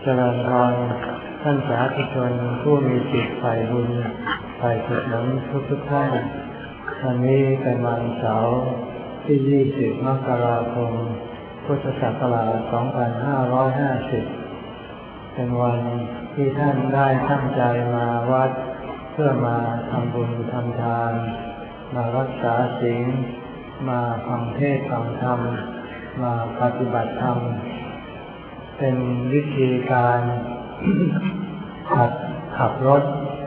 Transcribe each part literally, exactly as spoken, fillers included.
เจริญพรท่านสาธุชนผู้มีจิตใฝ่บุญใฝ่กุศลทุกทุกท่านวันนี้เป็นวันเสาร์ที่ยี่สิบมกราคมพุทธศักราชสองพันห้าร้อยห้าสิบเป็นวันที่ท่านได้ตั้งใจมาวัดเพื่อมาทำบุญทำทานมารักษาศีลมาฟังเทศน์ฟังธรรมมาปฏิบัติธรรมเป็นวิธีการหัดขับรถ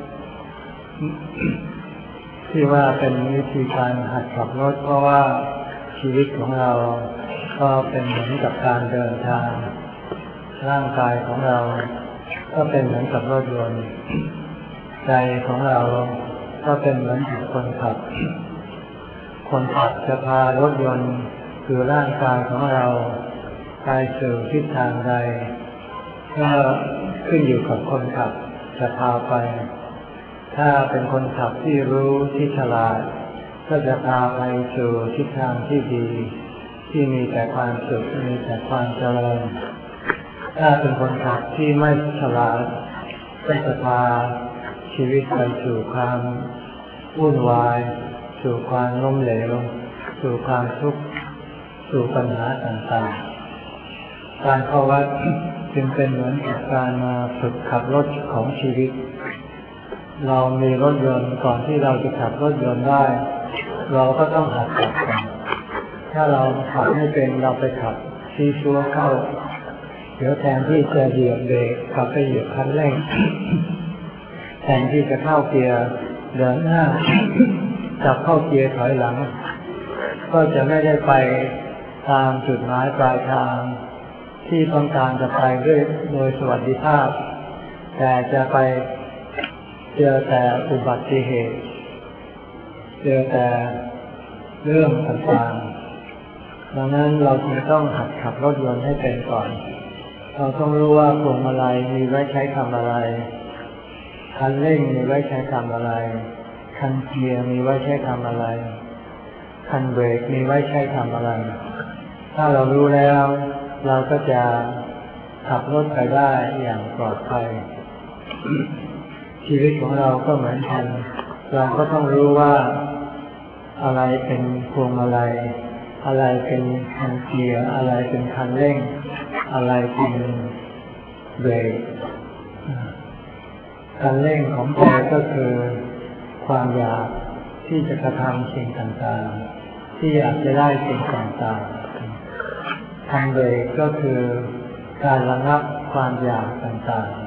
ที่ว่าเป็นวิธีการหัดขับรถเพราะว่าชีวิตของเราก็เป็นเหมือนกับการเดินทางร่างกายของเราก็เป็นเหมือนกับรถยนต์ใจของเราก็เป็นเหมือนกับคนขับคนขับจะพารถยนต์คือร่างกายของเราไปสู่ทิศทางใดก็ขึ้นอยู่กับคนขับจะพาไปถ้าเป็นคนขับที่รู้ที่ฉลาดก็จะพาไปสู่ทิศทางที่ดีที่มีแต่ความสุขมีแต่ความเจริญถ้าเป็นคนขับที่ไม่ฉลาดก็จะพาชีวิตไปสู่ความวุ่นวายสู่ความล้มเหลวสู่ความทุกข์สู่ปัญหาต่างๆการเข้าวัดจึงเป็นเหมือนกับการมาฝึกขับรถของชีวิตเรามีรถยนต์ก่อนที่เราจะขับรถยนต์ได้เราก็ต้องหัดขับก่อนถ้าเราขับไม่เป็นเราไปขับชี้ชัวเข้าเดี๋ยวแทนที่จะเหยียบเบรกกลับไปเหยียบคันเร่งแทนที่จะเข้าเกียร์เดินหน้าจับเข้าเกียร์ถอยหลังก็จะไม่ได้ไปตามจุดหมายปลายทางที่ต้องการจะไปด้วยโดยสวัสดิภาพแต่จะไปเจอแต่อุบัติเหตุเจอแต่เรื่องต่างๆดังนั้นเราจึงต้องหัดขับรถยนต์ให้เป็นก่อนเราต้องรู้ว่าพวงมาลัยมีไว้ใช้ทำอะไรคันเร่งมีไว้ใช้ทำอะไรคันเกียร์มีไว้ใช้ทำอะไรคันเบรกมีไว้ใช้ทำอะไรถ้าเรารู้แล้วเราก็จะขับรถไปได้อย่างปลอดภัยชีวิตของเราก็เหมือนกันเราก็ต้องรู้ว่าอะไรเป็นพวงมาลัยอะไรเป็นคันเกียร์อะไรเป็นคันเร่งอะไรเป็นเบรกคันเร่งของใจก็คือความอยากที่จะกระทำสิ่งต่างๆที่อยากจะได้สิ่งต่างๆคันเบรกก็คือการระงับความอยากต่าง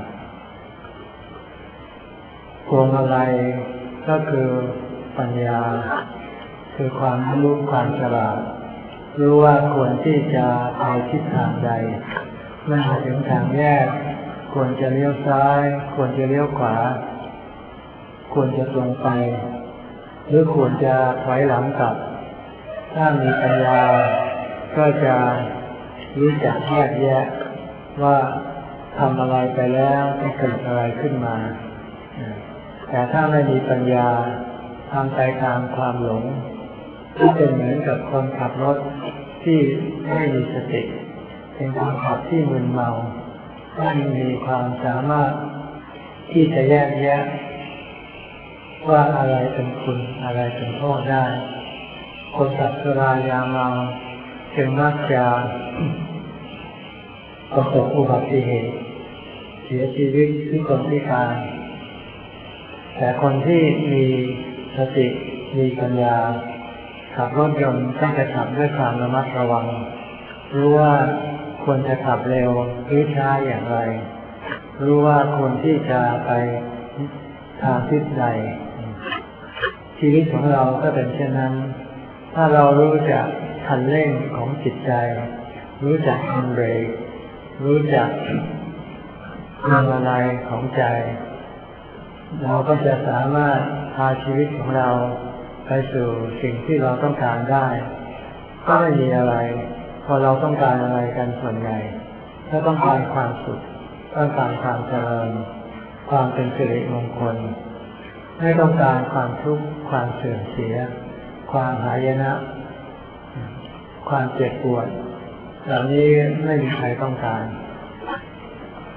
ๆพวงมาลัยก็คือปัญญาคือความรู้ความฉลาดรู้ว่าควรที่จะไปทิศทางใดเมื่อถึงทางแยกควรจะเลี้ยวซ้ายควรจะเลี้ยวขวาควรจะตรงไปหรือควรจะถอยหลังกลับถ้ามีปัญญาก็จะรู้จักแยกแยะว่าทำอะไรไปแล้วจะเกิดอะไรขึ้นมาแต่ถ้าไม่มีปัญญาทำไปตามความหลงที่เป็นเหมือนกับคนขับรถที่ไม่มีสติเป็นคนขับที่มึนเมาไม่มีความสามารถที่จะแยกแยะว่าอะไรเป็นคุณอะไรเป็นโทษได้คนขับสุรายาเมาจึงมักจะประสบอุบัติเหตุเสียชีวิตหรือคนพิการแต่คนที่มีสติมีปัญญาขับรถยนต์ก็จะขับด้วยความระมัดระวังรู้ว่าควรจะขับเร็วหรือช้าอย่างไรรู้ว่าควรที่จะไปทางทิศใดชีวิตของเราก็เป็นเช่นนั้นถ้าเรารู้จักคันเร่งของจิตใจรู้จักคันเบรกรู้จักพวงมาลัยของใจเราก็จะสามารถพาชีวิตของเราไปสู่สิ่งที่เราต้องการได้ก็ไม่มีอะไรพอเราต้องการอะไรกันส่วนใหญ่ถ้าต้องการความสุขต้องการความเจริญความเป็นสิริมงคลไม่ต้องการความทุกข์ความเสื่อมเสียความหายนะความเจ็บปวดเหล่านี้ไม่มีใครต้องการ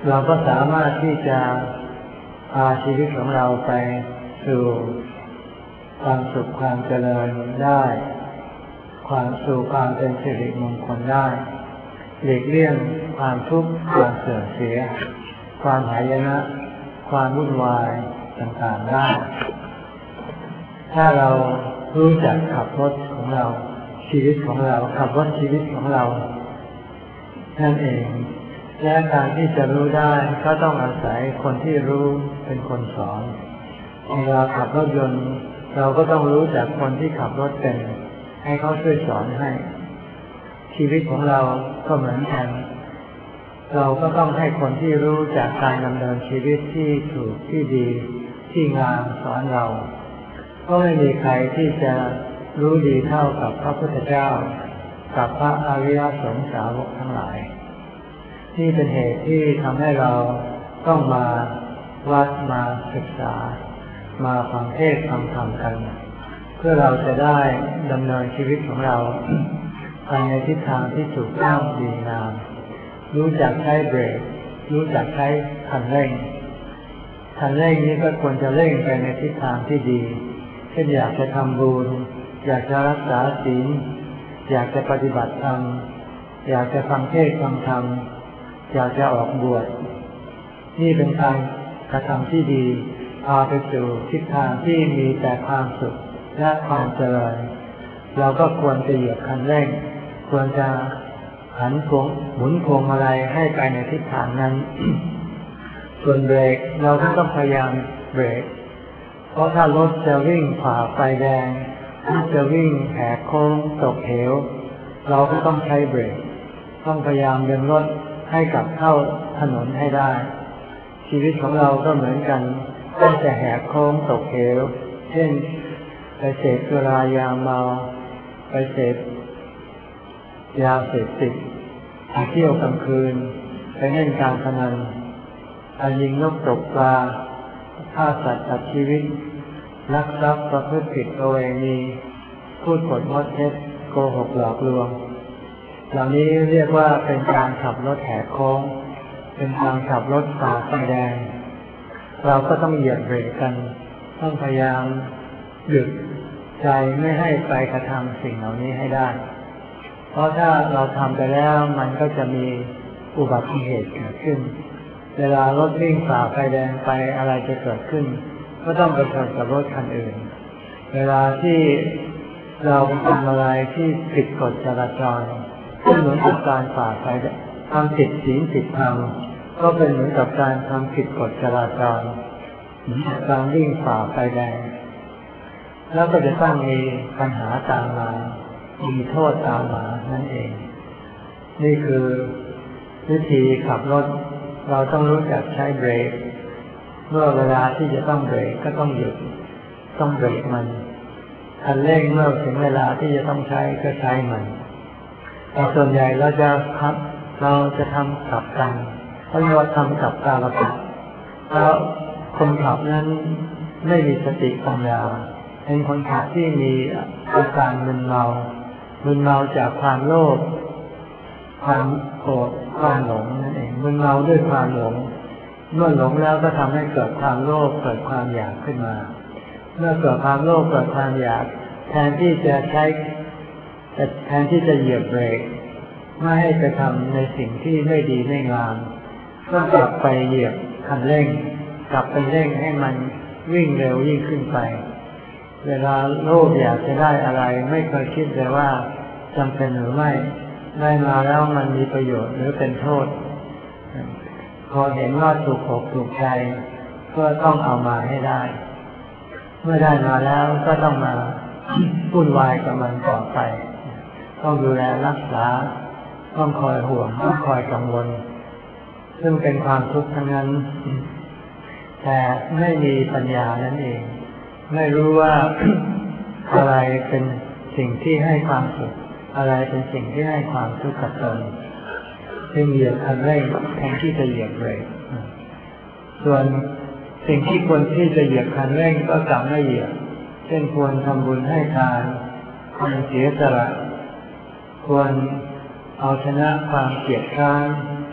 เราก็สามารถที่จะพาชีวิตของเราไปสู่ความสุขความเจริญได้ความสู่ความเป็นสิริมงคลได้หลีกเลี่ยงความทุกข์ความเสื่อมเสียความหายนะความวุ่นวายต่างๆได้ถ้าเรารู้จักขับรถของเราชีวิตของเราขับรถชีวิตของเรานั่นเองและการที่จะรู้ได้ก็ต้องอาศัยคนที่รู้เป็นคนสอนเวลาขับรถยนต์เราก็ต้องรู้จักคนที่ขับรถเป็นให้เขาช่วยสอนให้ชีวิตของเราก็เหมือนกันเราก็ต้องให้คนที่รู้จากการดำเนินชีวิตที่ถูกที่ดีที่งามสอนเราก็ไม่มีใครที่จะรู้ดีเท่ากับพระพุทธเจ้ากับพระอริยสงฆ์สาวกทั้งหลายที่เป็นเหตุที่ทำให้เราต้องมาวัดมาศึกษามาฟังเทศน์ฟังธรรมกันเพื่อเราจะได้ดำเนินชีวิตของเราไปในทิศทางที่ถูกต้องดีงามรู้จักใช้เบรกรู้จักใช้คันเร่งคันเร่งนี้ก็ควรจะเร่งไปในทิศทางที่ดีเช่นอยากจะทำบุญอยากจะรักษาศีลอยากจะปฏิบัติธรรมอยากจะฟังเทศน์ฟังธรรมอยากจะออกบวชนี่เป็นการกระทำที่ดีพาไปสู่ทิศทางที่มีแต่ความสุขและความเจริญเราก็ควรจะเหยียบคันเร่งควรจะหันพวงหมุนพวงมาลัยให้ไปในทิศทางนั้น ส่วนเบรกเราก็ต้องพยายามเบรกเพราะถ้ารถจะวิ่งผ่าไฟแดงหรือจะวิ่งแหกโค้งตกเหวเราก็ต้องใช้เบรกต้องพยายามดึงรถให้กลับเข้าถนนให้ได้ชีวิตของเราก็เหมือนกันก็จะแหกโค้งตกเหวเช่นไปเสพสุรายาเมาไปเสพยาเสพติดไปเที่ยวกลางคืนไปเล่นการพนันไปยิงนกตกปลาฆ่าสัตว์ตัดชีวิตลักทรัพย์ประพฤติผิดประเวณีพูดปดมดเท็จโกหกหลอกลวงเหล่านี้เรียกว่าเป็นการขับรถแหกโค้งเป็นการขับรถฝ่าไฟแดงเราก็ต้องเหยียบเบรกกันต้องพยายามหยุดใจไม่ให้ไปกระทำสิ่งเหล่านี้ให้ได้เพราะถ้าเราทำไปแล้วมันก็จะมีอุบัติเหตุเกิดขึ้นเวลารถวิ่งฝ่าไฟแดงไปอะไรจะเกิดขึ้นก็ต้องไปชนกับรถคันอื่นเวลาที่เราทำอะไรที่ผิดกฎจราจรก็เหมือนกับการฝ่าไฟทำผิดศีลผิดธรรมก็เป็นเหมือนกับการทำผิดกฎจราจรเหมือนกับการวิ่งฝ่าไฟแดงแล้วก็จะต้องมีปัญหาตามมามีโทษตามมานั่นเองนี่คือวิธีขับรถเราต้องรู้จักใช้เบรกเมื่อเวลาที่จะต้องเบรกก็ต้องหยุดต้องเบรกมันคันเร่งเมื่อถึงเวลาที่จะต้องใช้ก็ใช้มันแต่ส่วนใหญ่เราจะขับเราจะทำกลับกันเพราะเราทำกับตาลปัดแล้วคนขับนั้นไม่มีสติปัญญาเป็นคนขับที่มีอาการมึนเมามึนเมาจากความโลภความโกรธความหลงนั่นเองมึนเมาด้วยความหลงเมื่อหลงแล้วก็ทำให้เกิดความโลภเกิดความอยากขึ้นมาเมื่อเกิดความโลภเกิดความอยากแทนที่จะใช้แทนที่จะเหยียบเบรกไม่ให้ไปทำในสิ่งที่ไม่ดีไม่งามก็กลับไปเหยียบคันเร่งกลับไปเร่งให้มันวิ่งเร็วยิ่งขึ้นไปเวลาโลภอยากจะได้อะไรไม่เคยคิดเลยว่าจำเป็นหรือไม่ได้มาแล้วมันมีประโยชน์หรือเป็นโทษพอเห็นว่าถูกอกถูกใจก็ต้องเอามาให้ได้เมื่อได้มาแล้วก็ต้องมาวุ่นวายกับมันต่อไปต้องดูแลรักษาต้องคอยห่วงต้องคอยกังวลซึ่งเป็นความทุกข์ทั้งนั้นแต่ไม่มีปัญญานั่นเองไม่รู้ว่าอะไรเป็นสิ่งที่ให้ความสุขอะไรเป็นสิ่งที่ให้ความทุกข์กับตนจึงเหยียบคันเร่งแทนที่จะเหยียบเบรกส่วนสิ่งที่ควรที่จะเหยียบคันเร่งก็กลับไม่เหยียบเช่นควรทำบุญให้ทานควรเสียสละควรเอาชนะความเกลียดคร้าน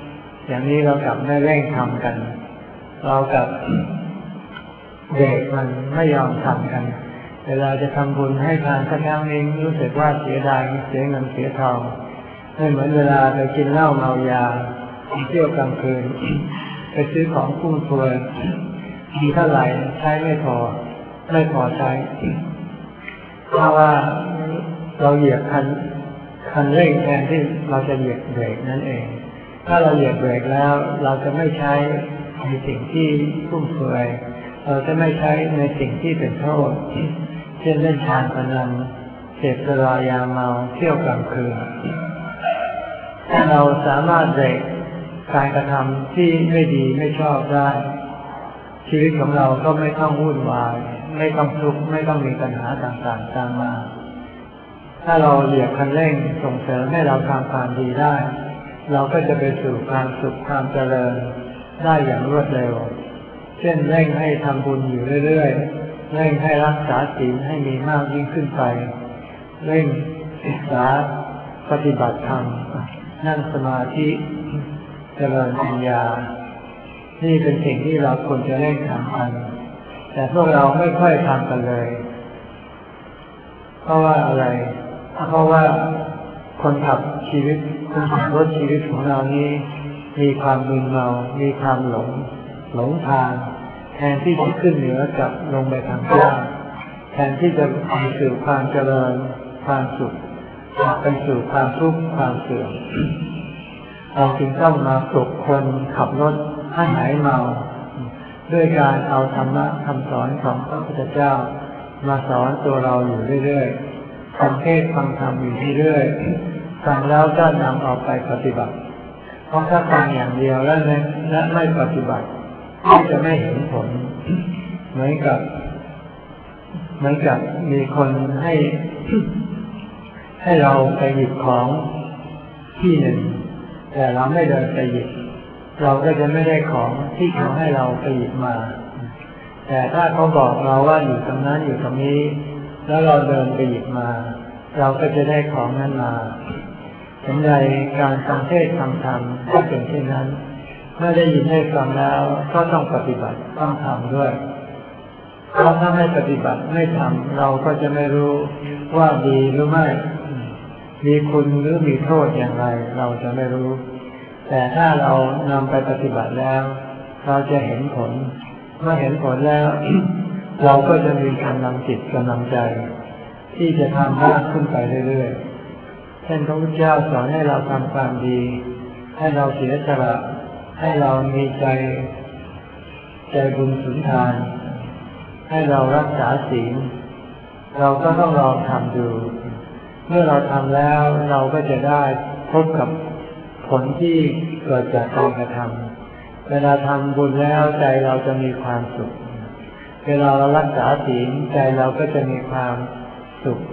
อย่างนี้เรากลับไม่เร่งทำกันเรากับเด็กมันไม่ยอมทำกันเวลาจะทำบุญให้ทานสักครั้งนึงรู้สึกว่าเสียดายเสียเงินเสียทองไม่เหมือนเวลาไปกินเหล้าเมายาเที่ยวกลางคืนไปซื้อของฟุ่มเฟือยมีเท่าไหร่ใช้ไม่พอไม่พอใช้เพราะว่าเราเหยียบคันคันเร่งแทนที่เราจะเหยียบเบรกนั่นเองถ้าเราเหยียบเบรกแล้วเราจะไม่ใช้ในสิ่งที่ฟุ่มเฟือยเราจะไม่ใช้ในสิ่งที่เป็นโทษเช่นเล่นการพนันเสพสุรายาเมาเที่ยวกลางคืนถ้าเราสามารถเบรกการกระทำที่ไม่ดีไม่ชอบได้ชีวิตของเราก็ไม่ต้องวุ่นวายไม่ต้องทุกข์ไม่ต้องมีปัญหาต่างๆตามมาถ้าเราเหยียบคันเร่งส่งเสริมให้เราทำความดีได้เราก็จะไปสู่ความสุขความเจริญได้อย่างรวดเร็วเช่นเร่งให้ทำบุญอยู่เรื่อยๆเร่งให้รักษาศีลให้มีมากยิ่งขึ้นไปเร่งศึกษาปฏิบัติธรรมนั่งสมาธิเจริญปัญญานี่เป็นสิ่งที่เราควรจะเร่งทำกันแต่พวกเราไม่ค่อยทำกันเลยเพราะว่าอะไรเพราะว่าคนขับชีวิตคนขับรถชีวิตของเรานี้มีความมึนเมามีความหลงหลงทางแทนที่จะขึ้นเหนือกับลงไปทางใต้แทนที่จะไปสู่ความเจริญความสุขไปสู่ความทุกข์ความเสื่อมเราจึงต้องมาปลุกคนขับรถให้หายเมาด้วยการเอาธรรมะคำสอนของพระพุทธเจ้ามาสอนตัวเราอยู่เรื่อยๆฟังเทศน์ฟังธรรมอยู่เรื่อยๆฟังแล้วก็นำเอาไปปฏิบัติเพราะถ้าฟังอย่างเดียวแล้วและไม่ปฏิบัติก็จะไม่เห็นผลเหมือนกับเหมือนกับมีคนให้ให้เราไปหยิบของที่หนึ่งแต่เราไม่เดินไปหยิบเราก็จะไม่ได้ของที่เขาให้เราไปหยิบมาแต่ถ้าเขาบอกเราว่าอยู่ตรงนั้นอยู่ตรงนี้แล้วเราเดินไปหยิบมาเราก็จะได้ของนั้นมาสำหรับการฟังเทศน์ฟังธรรมก็เป็นเช่นนั้นเมื่อได้ยินได้ฟังแล้วก็ต้องปฏิบัติต้องทำด้วยเพราะถ้าไม่ปฏิบัติไม่ทำเราก็จะไม่รู้ว่าดีหรือไม่มีคุณหรือมีโทษอย่างไรเราจะไม่รู้แต่ถ้าเรานำไปปฏิบัติแล้วเราจะเห็นผลเมื่อเห็นผลแล้ว เราก็จะมีกำลังจิตกำลังใจที่จะทำมากขึ้นไปเรื่อยๆเช่นพระพุทธเจ้าสอนให้เราทำความดีให้เราเสียสละให้เรามีใจใจบุญสุนทานให้เรารักษาศีลเราก็ต้องลองทำดูเมื่อเราทำแล้วเราก็จะได้พบกับผลที่เกิดจากการกระทำเวลาทำบุญแล้วใจเราจะมีความสุขเวลาเรารักษาศีลใจเราก็จะมีความสุข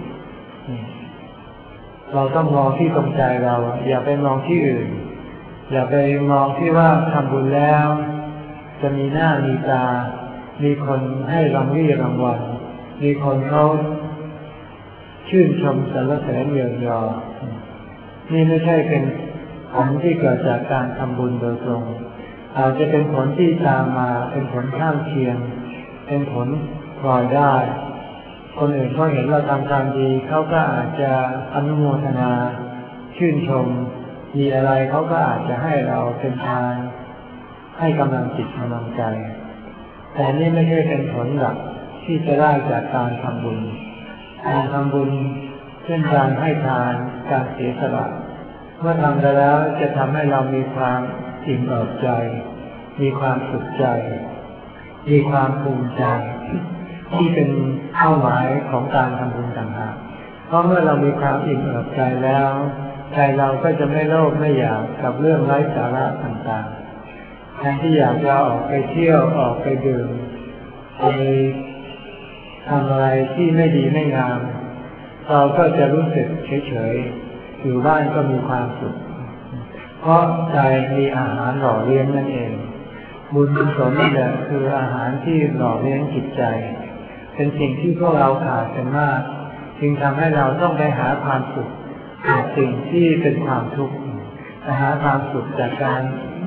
เราต้องมองที่ตรงใจเราอย่าไปมองที่อื่นอย่าไปมองที่ว่าทำบุญแล้วจะมีหน้ามีตามีคนให้รางวี่รางวัลมีคนเขาชื่นชมสรรเสริญเยินยอนี่ไม่ใช่เป็นผลที่เกิดจากการทำบุญโดยตรงอาจจะเป็นผลที่ตามมาเป็นผลข้างเคียงเป็นผลพลอยได้คนอื่นเขาเห็นเราทำความดีเขาก็อาจจะอนุโมทนาชื่นชมมีอะไรเขาก็อาจจะให้เราเป็นทานให้กำลังจิตกำลังใจแต่นี่ไม่ใช่เป็นผลหลักที่จะได้จากการทำบุญการทำบุญเช่นการให้ทานการเสียสละเมื่อทำไปแล้วจะทำให้เรามีความอิ่มเอิบใจมีความสุขใจมีความภูมิใจที่เป็นเป้าหมายของการทำบุญต่างหากเพราะเมื่อเรามีความอิ่มเอิบใจแล้วใจเราก็จะไม่โลภไม่อยากกับเรื่องไร้สาระต่างๆแทนที่อยากจะออกไปเที่ยวออกไปดื่มไปทำอะไรที่ไม่ดีไม่งามเราก็จะรู้สึกเฉยๆอยู่บ้านก็มีความสุขเพราะใจมีอาหารหล่อเลี้ยงนั่นเองบุญกุศลนี่แหละคืออาหารที่หล่อเลี้ยงจิตใจเป็นสิ่งที่พวกเราขาดกันมากจึงทำให้เราต้องไปหาความสุขจากสิ่งที่เป็นความทุกข์ไปหาความสุขจากการ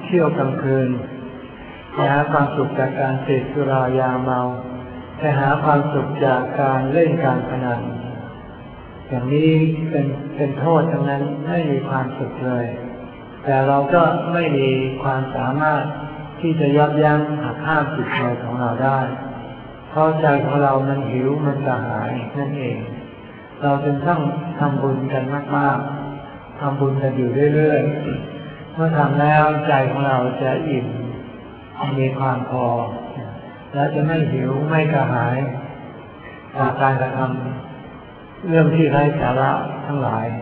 เที่ยวกลางคืนไปหาความสุขจากการเสพสุรายาเมาไปหาความสุขจากการเล่นการพนันอย่างนี้เป็นเป็นโทษทั้งนั้นไม่มีความสุขเลยแต่เราก็ไม่มีความสามารถที่จะยับยั้งหักห้ามจิตใจของเราได้เพราะใจของเรามันหิวมันกระหายนั่นเองเราจึงต้องทำบุญกันมากๆทำบุญกันอยู่เรื่อยๆเมื่อทำแล้วใจของเราจะอิ่มมีความพอและจะไม่หิวไม่กระหายจากการกระทำเรื่องที่ไร้สาระทั้งหลาย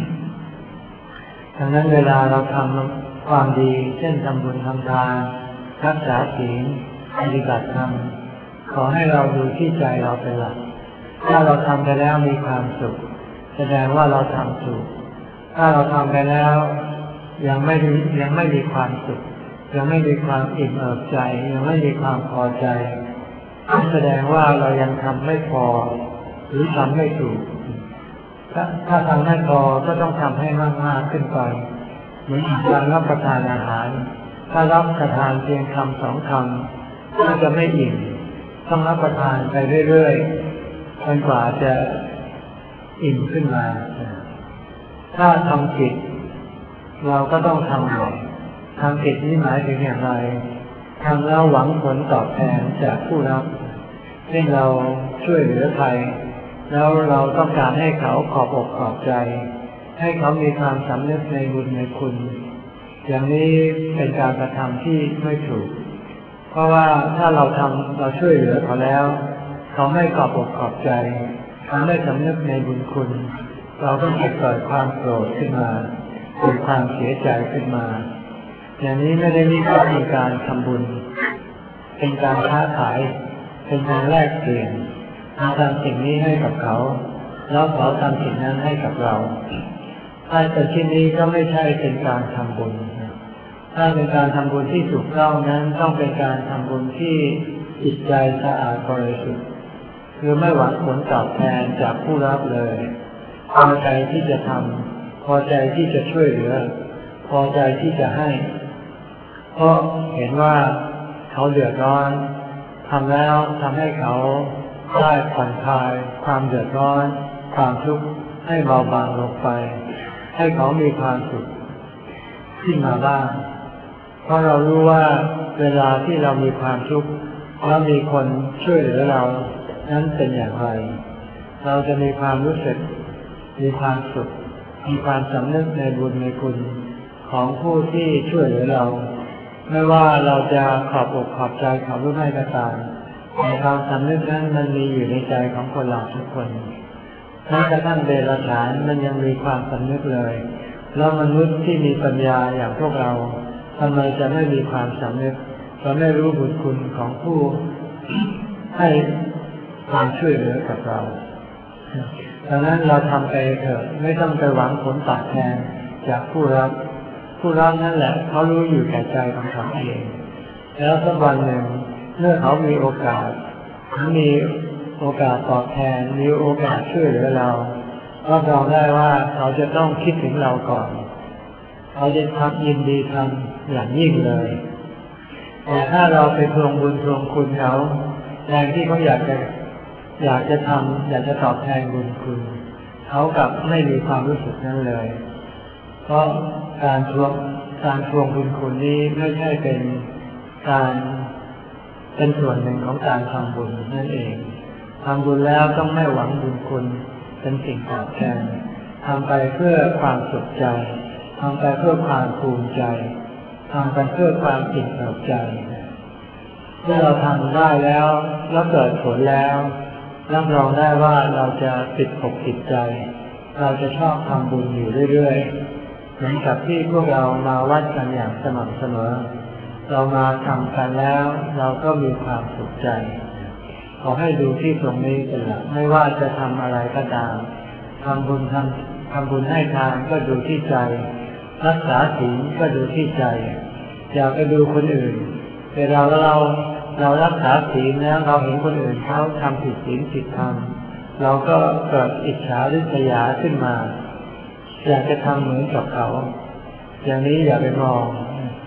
ดังนั้นเวลาเราทำความดีเช่นทำบุญทำทานรักษาศีลปฏิบัติธรรมขอให้เราดูที่ใจเราเป็นหลักถ้าเราทำไปแล้วมีความสุขแสดงว่าเราทำถูกถ้าเราทำไปแล้วยังไม่ยังไม่มีความสุขยังไม่มีความอิ่มเอิบใจยังไม่มีความพอใจแสดงว่าเรายังทำไม่พอหรือทำไม่ถูกถ้าถ้าทำไม่พอก็ต้องทำให้มากๆขึ้นไปเหมือนการรับประทานอาหารถ้ารับประทานเพียงคำสองคำก็จะไม่อิ่มต้องรับประทานไปเรื่อยๆจนกว่าจะอิ่มขึ้นมาถ้าทำผิดเราก็ต้องทำหน่อยทำผิดนี้หมายถึงอย่างไรทำแล้วหวังผลตอบแทนจากผู้รับเช่นเราช่วยเหลือใครแล้วเราต้องการให้เขาขอบอกขอบใจให้เขามีความสำนึกในบุญในคุณอย่างนี้เป็นการกระทำที่ไม่ถูกเพราะว่าถ้าเราทำเราช่วยเหลือเขาแล้วเขาไม่ขอบอกขอบใจเขาไม่สำนึกในบุญคุณเราก็จะเกิดความโกรธขึ้นมาเกิดความเสียใจขึ้นมาอย่างนี้ไม่ได้เรียกว่าเป็นการทำบุญเป็นการค้าขายเป็นการแลกเปลี่ยนเราทำสิ่งนี้ให้กับเขาแล้วเขาทำสิ่งนั้นให้กับเราถ้าเป็นที่นี้ก็ไม่ใช่เป็นการทำบุญถ้าเป็นการทำบุญที่ถูกต้องนั้นต้องเป็นการทำบุญที่จิตใจสะอาดบริสุทธิ์คือไม่หวังผลตอบแทนจากผู้รับเลยพอใจที่จะทำพอใจที่จะช่วยเหลือพอใจที่จะให้เพราะเห็นว่าเขาเดือดร้อนทำแล้วทำให้เขาได้ผ่อนคลายความเดือดร้อนความทุกข์ให้เบาบางลงไปให้เขามีความสุขขึ้นมาบ้างเพราะเรารู้ว่าเวลาที่เรามีความทุกข์แล้วมีคนช่วยเหลือเรานั้นเป็นอย่างไรเราจะมีความรู้สึกมีความสุขมีความสำนึกในบุญในคุณของผู้ที่ช่วยเหลือเราไม่ว่าเราจะขอบอกขอบใจเขาหรือไม่ก็ตามในความสำนึกนั้นมันมีอยู่ในใจของคนเราทุกคนแม้กระทั่งเดรัจฉานมันยังมีความสำนึกเลยแล้วมนุษย์ที่มีปัญญาอย่างพวกเราทำไมจะไม่มีความสำนึกเราไม่รู้บุญคุณของผู้ให้ความช่วยเหลือกับเราดังนั้นเราทำไปเถอะไม่ต้องไปหวังผลตอบแทนจากผู้รับผู้รับนั่นแหละเขารู้อยู่แก่ใจของเขาเองแล้วสักวันหนึ่งเมื่อเขามีโอกาสมีโอกาสตอบแทนมีโอกาสช่วยเหลือเรารับรองได้ว่าเขาจะต้องคิดถึงเราก่อนเขาจะทำยินดีทำอย่างยิ่งเลยแต่ถ้าเราไปทวงบุญทวงคุณเขาแรงที่เขาอยากจะอยากจะทำอยากจะตอบแทนบุญคุณเขากลับไม่มีความรู้สึกนั้นเลยเพราะการทวงการทวงบุญคุณนี้ไม่ใช่เป็นการเป็นส่วนหนึ่งของการทำบุญนั่นเองทำบุญแล้วต้องไม่หวังบุญคุณเป็นสิ่งตอบแทนทำไปเพื่อความสุขใจทำไปเพื่อความภูมิใจทำไปเพื่อความอิ่มเอิบใจเมื่อเราทำได้แล้วแล้วเกิดผลแล้วรับรองได้ว่าเราจะติดอกติดใจเราจะชอบทำบุญอยู่เรื่อยๆเหมือนกับที่พวกเรามาวัดกันอย่างสม่ำเสมอเรามาทำกันแล้วเราก็มีความสุขใจขอให้ดูที่ตรงนี้เป็นหลักไม่ว่าจะทำอะไรก็ตามทำบุญทำทำบุญให้ทานก็ดูที่ใจรักษาศีลก็ดูที่ใจอย่าไปดูคนอื่นเวลาเราเรารักษาศีลแล้วเราเห็นคนอื่นเขาทำผิดศีลผิดธรรมเราก็เกิดอิจฉาริษยาขึ้นมาอยากจะทำเหมือนกับเขาอย่างนี้อย่าไปมอง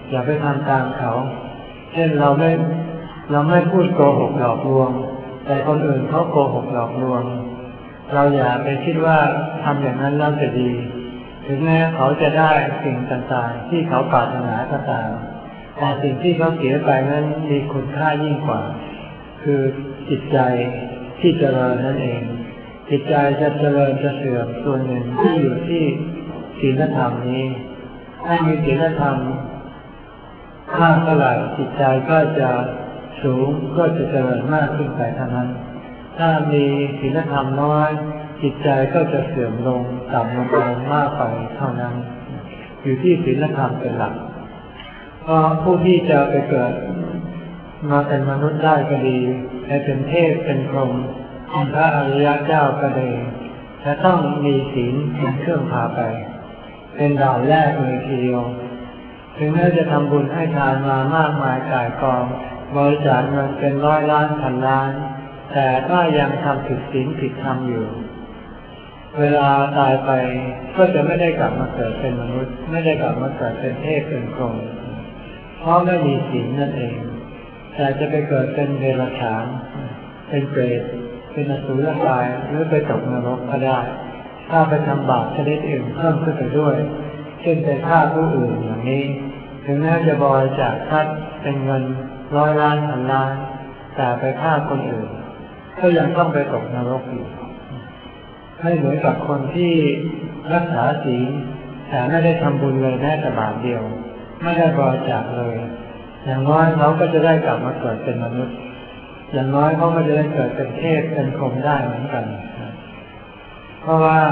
อย่าไปทำตามเขาเช่นเราไม่เราไม่พูดโกหกหลอกลวงแต่คนอื่นเขาโกหกหลอกลวงเราอย่าไปคิดว่าทำอย่างนั้นแล้วจะดีถึงแม้เขาจะได้สิ่งต่างๆที่เขาปรารถนาก็ตามแต่สิ่งที่เขาเสียไปนั้นมีคุณค่ายิ่งกว่าคือจิตใจที่เจริญนั่นเองจิตใจจะเจริญจะเสื่อมส่วนหนึ่งที่อยู่ที่ศีลธรรมนี้ถ้ามีศีลธรรมมากเท่าไหร่จิตใจก็จะสูงก็จะเจริญมากขึ้นไปเท่านั้นถ้ามีศีลธรรมน้อยจิตใจก็จะเสื่อมลงต่ำลงไปมากไปเท่านั้นอยู่ที่ศีลธรรมเป็นหลักเพราะผู้ที่จะไปเกิดมาเป็นมนุษย์ได้ก็ดีให้เป็นเทพเป็นพรหมเป็นพระอริยเจ้าก็ดีจะต้องมีศีลเป็นเครื่องพาไปเป็นด่านแรกเลยทีเดียวถึงแม้จะทำบุญให้ทานมามากมายก่ายกองบริจาคเงินเป็นร้อยล้านพันล้านแต่ก็ยังทำผิดศีลผิดธรรมอยู่เวลาตายไปก็จะไม่ได้กลับมาเกิดเป็นมนุษย์ไม่ได้กลับมาเกิดเป็นเทพเป็นพรหมเพราะไม่มีศีลนั่นเองแต่จะไปเกิดเป็นเดรัจฉานเป็นเปรตเป็นอสุรกายหรือไปตกนรกก็ได้ถ้าไปทำบาปชนิดอื่นเพิ่มขึ้นไปด้วยเช่นไปฆ่าผู้อื่นอย่างนี้ถึงแม้จะบริจาคทรัพย์เป็นเงินร้อยล้านพันล้านแต่ไปฆ่าคนอื่นก็ยังต้องไปตกนรกอยู่ไม่เหมือนกับคนที่รักษาศีลแต่ไม่ได้ทำบุญเลยแม้แต่บาทเดียวไม่ได้บริจาคเลยอย่างน้อยเขาก็จะได้กลับมาเกิดเป็นมนุษย์อย่างน้อยเขาก็จะได้เกิดเป็นเทพเป็นพรหมได้เหมือนกันเพราะว่า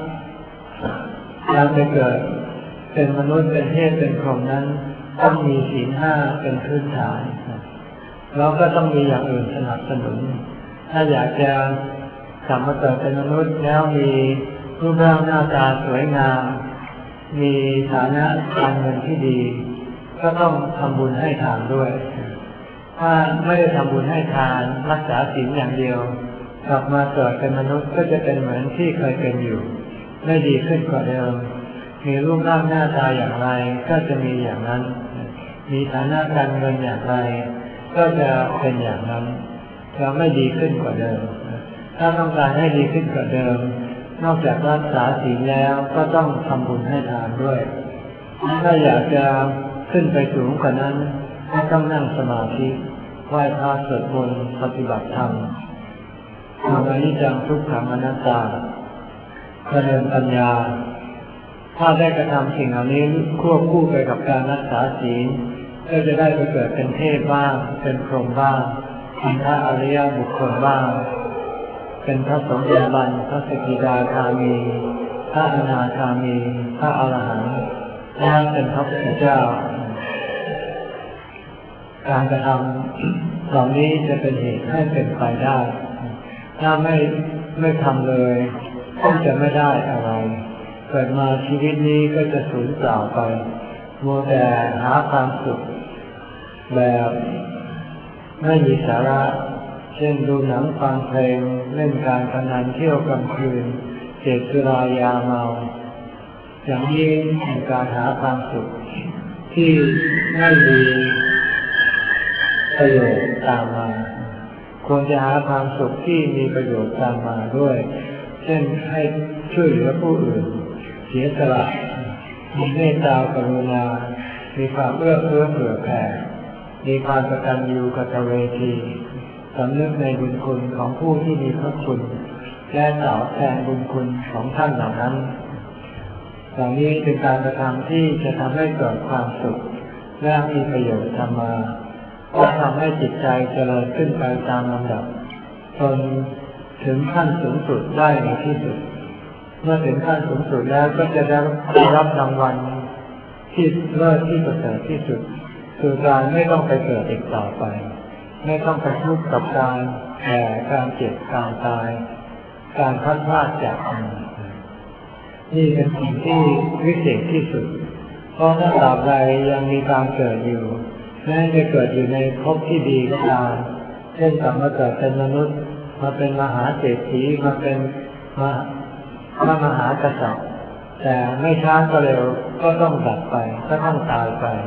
การไปเกิดเป็นมนุษย์เป็นเทพเป็นพรหมนั้นต้องมีศีลห้าเป็นพื้นฐานแล้วก็ต้องมีอย่างอื่นสนับสนุนถ้าอยากจะกลับมาเกิดเป็นมนุษย์แล้วมีรูปร่างหน้าตาสวยงามมีฐานะการเงินที่ดีก็ต้องทำบุญให้ทานด้วยถ้าไม่ได้ทำบุญให้ทานรักษาศีลอย่างเดียวกลับมาเกิดเป็นมนุษย์ก็จะเป็นเหมือนที่เคยเป็นอยู่ไม่ดีขึ้นกว่าเดิมมีรูปร่างหน้าตาอย่างไรก็จะมีอย่างนั้นมีฐานะการเงินอย่างไรก็จะเป็นอย่างนั้นจะไม่ดีขึ้นกว่าเดิมถ้าต้องการให้ดีขึ้นกว่าเดิมนอกจากรักษาศีลแล้วก็ต้องทำบุญให้ทานด้วยถ้าอยากจะขึ้นไปสูงกว่านั้นก็ต้องนั่งสมาธิไหว้พระสวดมนต์ปฏิบัติธรรมทำอนิจจังทุกขังอนัตตาเจริญปัญญาถ้าได้กระทำสิ่งเหล่านี้ควบคู่ไปกับการรักษาศีลก็จะได้ไปเกิดเป็นเทพบ้างเป็นพรหมบ้างเป็นพระอริยบุคคลบ้างเป็นพระโสดาบันพระสกิทาคามีพระอนาคามีพระอรหันต์และเป็นพระพุทธเจ้าการกระทำเหล่านี้จะเป็นเหตุให้เป็นไปได้ถ้าไม่ไม่ทำเลยก็จะไม่ได้อะไรเกิดมาชีวิตนี้ก็จะสูญเปล่าไปมัวแต่หาความสุขแบบไม่มีสาระเช่นดูหนังฟังเพลงเล่นการพนันเที่ยวกลางคืนเสพสุรายาเมาอย่างนี้เป็นการหาความสุขที่ไม่มีประโยชน์ตามมาควรจะหาความสุขที่มีประโยชน์ตามมาด้วยเช่นให้ช่วยเหลือผู้อื่นเสียสละมีเมตตากรุณามีความเอื้อเฟื้อเผื่อแผ่มีความกตัญญูกตเวทีสำนึกในบุญคุณของผู้ที่มีพระคุณและตอบแทนบุญคุณของท่านเหล่านั้นเหล่านี้เป็นการกระทำที่จะทำให้เกิดความสุขและมีประโยชน์ตามมาก็ทำให้จิตใจเจริญขึ้นไปตามลำดับจนถึงขั้นสูงสุดได้ในที่สุดเมื่อถึงขั้นสูงสุดแล้วก็จะได้รับรางวัลที่เลิศที่ประเสริฐที่สุดคือการไม่ต้องไปเกิดอีกต่อไปไม่ต้องไปทุกข์กับการแก่การเจ็บการตายการพลัดพรากจากกันนี่เป็นสิ่งที่วิเศษที่สุดเพราะถ้าตราบใดยังมีการเกิดอยู่แม้จะเกิดอยู่ในภพที่ดีก็ตามเช่นกลับมาเกิดเป็นมนุษย์มาเป็นมหาเศรษฐีมาเป็นมหาพระมหากษัตริย์แต่ไม่ช้าก็เร็วก็ต้องดับไปก็ต้องตายไป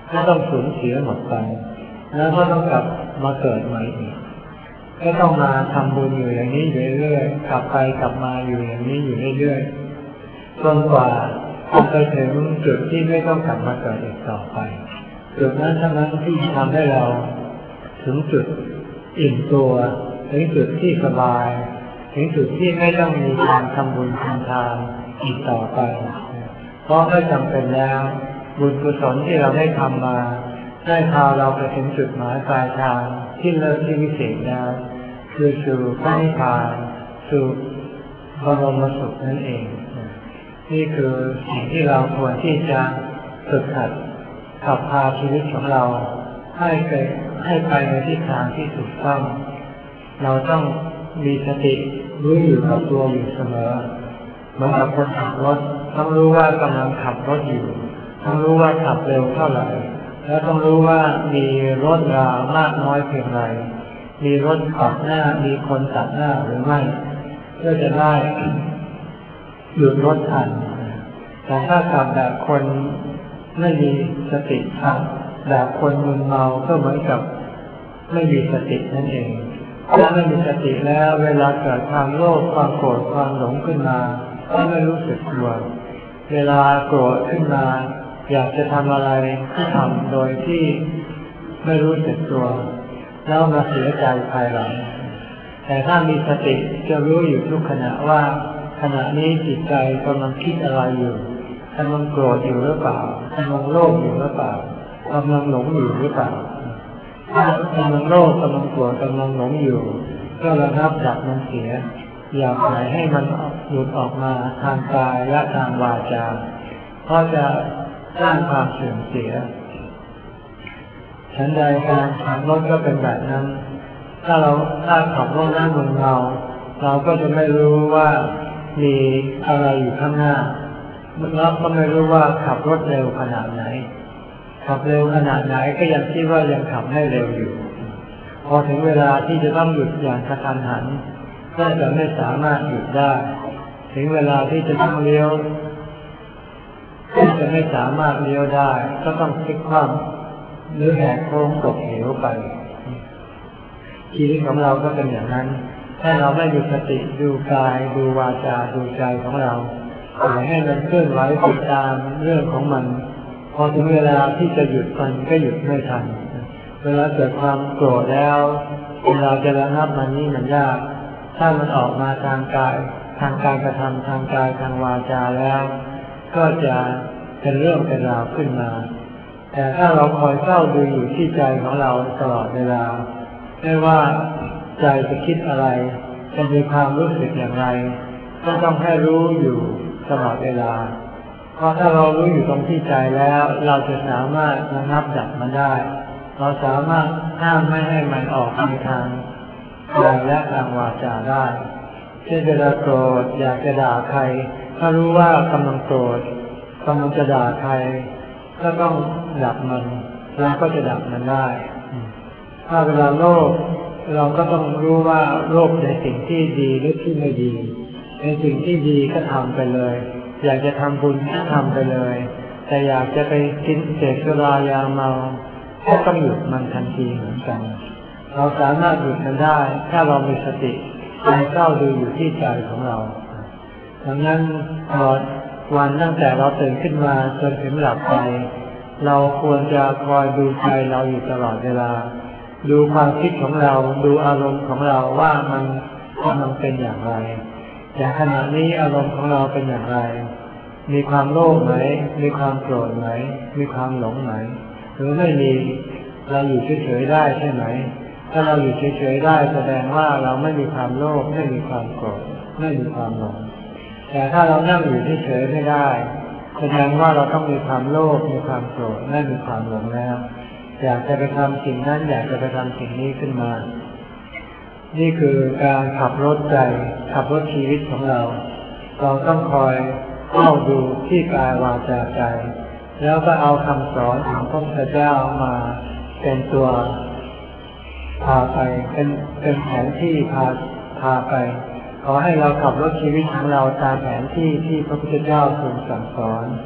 ก็ต้องสูญเสียหมดไปแล้วก็ต้องกลับมาเกิดใหม่อีกก็ต้องมาทำบุญอยู่อย่างนี้อยู่เรื่อยๆกลับไปกลับมาอยู่อย่างนี้อยู่เรื่อยๆจนกว่าจะไปถึงจุดที่ไม่ต้องกลับมาเกิดอีกต่อไปจุดนั้นเท่านั้นที่ทำให้เราถึงจุดอิ่มตัวถึงจุดที่สบายถึงจุดที่ไม่ต้องมีการทำบุญทำทานอีกต่อไปเพราะไม่จำเป็นแล้วบุญกุศลที่เราได้ทำมาได้พาเราไปถึงจุดหมายปลายทางที่เลิศที่วิเศษแล้วคือสู่พระนิพพานสู่บรมสุขนั่นเองนี่คือสิ่งที่เราควรที่จะฝึกหัดขับพาชีวิตของเราให้ไปให้ไปในทิศทางที่ถูกต้องเราต้องมีสติรู้อยู่กับตัวอยู่เสมอเหมือนกับคนขับรถต้องรู้ว่ากำลังขับรถอยู่ต้องรู้ว่าขับเร็วเท่าไหร่แล้วต้องรู้ว่ามีรถรามากน้อยเพียงไรมีรถตัดหน้ามีคนตัดหน้าหรือไม่เพื่อจะได้หยุดรถทันแต่ถ้าขับแบบคนไม่มีสติขับแบบคนมึนเมาก็เหมือนกับไม่มีสตินั่นเองถ้าไม่มีสติแล้วเวลาเกิดความโลภความโกรธความหลงขึ้นมาก็ไม่รู้สึกตัวเวลาโกรธขึ้นมาอยากจะทำอะไรที่ทำโดยที่ไม่รู้สึกตัวแล้วมาเสียใจภายหลังแต่ถ้ามีสติจะรู้อยู่ทุกขณะว่าขณะนี้จิตใจกำลังคิดอะไรอยู่กำลังโกรธอยู่หรือเปล่ากำลังโลภอยู่หรือเปล่ากำลังหลงอยู่หรือเปล่าถ้ากำลังโลภกำลังโกรธกำลังหลงอยู่ก็ระงับดับมันเสียอย่าปล่อยให้มันหลุดออกมาทางกายและทางวาจาเพราะจะสร้างความเสื่อมเสียฉันใดการขับรถก็เป็นแบบนั้นถ้าเราถ้าขับรถนั่งบนเงาเราก็จะไม่รู้ว่ามีอะไรอยู่ข้างหน้าเราก็ไม่รู้ว่าขับรถเร็วขนาดไหนขับเร็วขนาดไหนก็ยังคิดว่ายังขับให้เร็วอยู่พอถึงเวลาที่จะต้องหยุดอย่างกระทันหันก็จะไม่สามารถหยุดได้ถึงเวลาที่จะต้องเลี้ยวก็จะไม่สามารถเลี้ยวได้ก็ต้องพลิกคว่ำหรือแหกโค้งตกเหวไปชีวิตของเราก็เป็นอย่างนั้นถ้าเราไม่มีสติดูกายดูวาจาดูใจของเราปล่อยให้มันเคลื่อนไหวติดตามเรื่องของมันพอถึงเวลาที่จะหยุดมันก็หยุดไม่ทันเวลาเกิดความโกรธแล้วเวลาจะระงับมันนี่มันยากถ้ามันออกมาทางกายทางการกระทำทางกายทางวาจาแล้วก็จะเป็นเรื่องเป็นราวขึ้นมาแต่ถ้าเราคอยเฝ้าดูอยู่ที่ใจของเราตลอดเวลาไม่ว่าใจจะคิดอะไรจะมีความรู้สึกอย่างไรก็ต้องให้รู้อยู่ตลอดเวลาเพราะถ้าเรารู้อยู่ตรงที่ใจแล้วเราจะสามารถระงับดับมันได้เราสามารถห้ามไม่ให้มันออกในทางกายและทางวาจาได้เช่นเวลาโกรธอยากจะด่าใครถ้ารู้ว่ากำลังโกรธกำลังจะด่าใครก็ต้องดับมันเราก็จะดับมันได้ถ้าเวลาโลภเราก็ต้องรู้ว่าโลภในสิ่งที่ดีหรือที่ไม่ดีในสิ่งที่ดีก็ทำไปเลยอยากจะทำบุญก็ทำไปเลยแต่อยากจะไปกินเสพสุรายาเมาก็ต้องหยุดมันทันทีเหมือนกันเราสามารถหยุดมันได้ถ้าเรามีสติใจเฝ้าดูอยู่ที่ใจของเราดังนั้นตลอดวันตั้งแต่เราตื่นขึ้นมาจนถึงหลับไปเราควรจะคอยดูใจเราอยู่ตลอดเวลาดูความคิดของเราดูอารมณ์ของเราว่ามันกำลังเป็นอย่างไรอย่างขณะนี้อารมณ์ของเราเป็นอย่างไรมีความโลภไหมมีความโกรธไหมมีความหลงไหมหรือไม่มีเราอยู่เฉยๆได้ใช่ไหมถ้าเราอยู่เฉยๆได้แสดงว่าเราไม่มีความโลภไม่มีความโกรธไม่มีความหลงแต่ถ้าเรานั่งอยู่เฉยๆไม่ได้แสดงว่าเราต้องมีความโลภมีความโกรธและมีความหลงแล้วอยากจะไปทำสิ่งนั้นอยากจะไปทำสิ่งนี้ขึ้นมานี่คือการขับรถใจขับรถชีวิตของเราเราต้องคอยเฝ้าดูที่กายวาจาใจแล้วก็เอาคำสอนของพระพุทธเจ้ามาเป็นตัวพาไปเป็นเป็นแผนที่พาพาไปขอให้เราขับรถชีวิตของเราตามแผนที่ที่พระพุทธเจ้าทรงสั่งสอน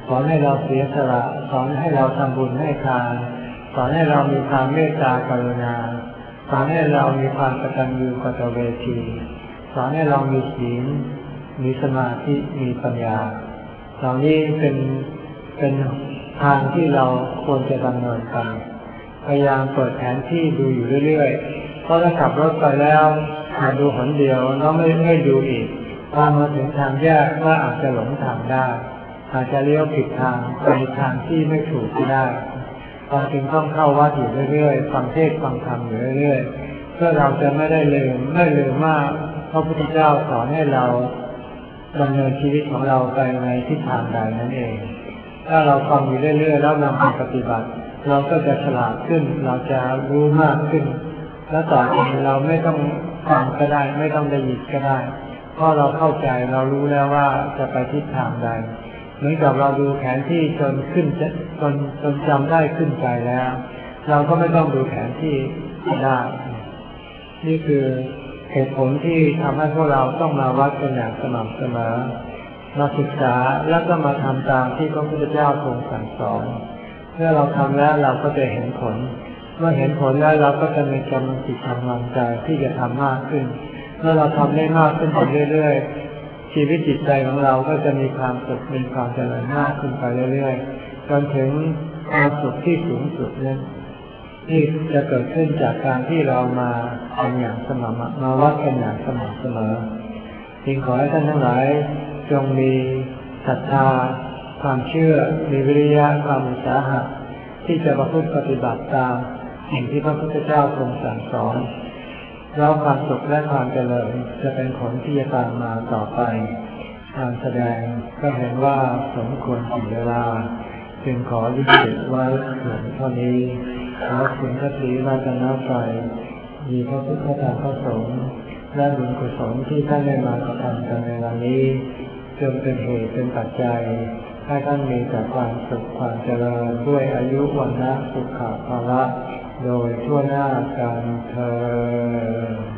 สอนให้เราเสียสละสอนให้เราทำบุญให้ทานสอนให้เรามีความเมตตากรุณาสอนให้เรามีความกตัญญูกตเวทีสอนให้เรามีศีลมีสมาธิมีปัญญาเหล่านี้เป็นเป็นทางที่เราควรจะดำเนินกันพยายามเปิดแผนที่ดูอยู่เรื่อยๆเพราะถ้าขับรถไปแล้วมาดูหนเดียวแล้วไม่ไม่ดูอีกพอมาถึงทางแยกก็อาจจะหลงทางได้อาจจะเลี้ยวผิดทางไปทางที่ไม่ถูกก็ได้เราจึงต้องเข้าวัดอยู่เรื่อยๆฟังเทศน์ฟังธรรมอยู่เรื่อยๆเพื่อเราจะไม่ได้ลืมไม่ลืมว่าพระพุทธเจ้าสอนให้เราดำเนินชีวิตของเราไปในทิศทางใดนั่นเองถ้าเราฟังอยู่เรื่อยๆแล้วนำไปปฏิบัติเราก็จะฉลาดขึ้นเราจะรู้มากขึ้นและต่อไปเราไม่ต้องฟังก็ได้ไม่ต้องได้ยินก็ได้เพราะเราเข้าใจเรารู้แล้วว่าจะไปทิศทางใดเหมือนกับเราดูแผนที่จนขึ้นจนจนจำได้ขึ้นใจแล้วเราก็ไม่ต้องดูแผนที่ได้นี่คือเหตุผลที่ทำให้พวกเราต้องมาวัดกันอย่างสม่ำเสมอมาศึกษาแล้วก็มาทำตามที่พระพุทธเจ้าทรงสั่งสอนเมื่อเราทำแล้วเราก็จะเห็นผลเมื่อเห็นผลแล้วเราก็จะมีกำลังจิตกำลังใจที่จะทำมากขึ้นเมื่อเราทำได้มากขึ้นไปเรื่อยๆชีวิตจิตใจของเราก็จะมีความสุขมีความเจริญมากขึ้นไปเรื่อยๆจนถึงความสุขที่สูงสุดนั้นที่จะเกิดขึ้นจากการที่เรามาเป็นอย่างสม่ำมาวัดกันอย่างสม่ำเสมอจึงขอให้ท่านทั้งหลายจงมีศรัทธาความเชื่อมีวิริยะความอุตสาหะที่จะประพฤติปฏิบัติตามสิ่งที่พระพุทธเจ้าทรงสั่งสอนแล้วความสุขและความเจริญจะเป็นผลที่จะตามมาต่อไปการแสดงก็เห็นว่าสมควรแก่เวลาจึงขอยุติไว้เพียงเท่านี้ขอคุณพระศรีรัตนตรัยมีพระพุทธธรรมพระสงฆ์และบุญกุศลที่ท่านได้มากระทำกันในวันนี้จงเป็นเหตุเป็นปัจจัยให้ท่านมีแต่ความสุขความเจริญด้วยอายุวันนะสุขภาละโดยทั่วหน้ากันเทอญ